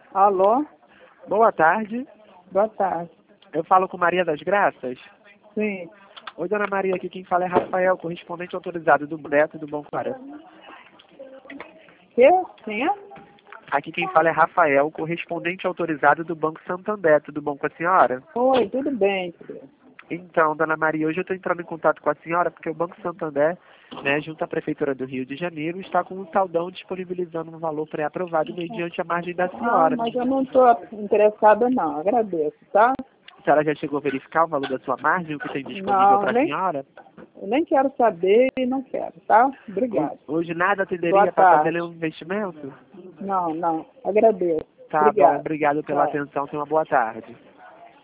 Alô? Boa tarde. Boa tarde. Eu falo com Maria das Graças. Sim. Oi, dona Maria, aqui quem fala é Rafael, correspondente autorizado do Neto do Banco Ara. Quem é? Aqui quem fala é Rafael, correspondente autorizado do Banco Santander, tudo bom com a senhora? Oi, tudo bem, filho? Então, dona Maria, hoje eu estou entrando em contato com a senhora porque o Banco Santander, junto à Prefeitura do Rio de Janeiro, está com um saldão disponibilizando um valor pré-aprovado mediante a margem da senhora. Mas eu não estou interessada não, agradeço, tá? A senhora já chegou a verificar o valor da sua margem, o que tem disponível Não, para a senhora? eu nem quero saber e não quero, tá? Obrigada. Hoje nada Boa atenderia para fazer tarde. nenhum investimento? Não, agradeço. Tá bom, Obrigada. obrigado pela Tchau. atenção, tenha uma boa tarde.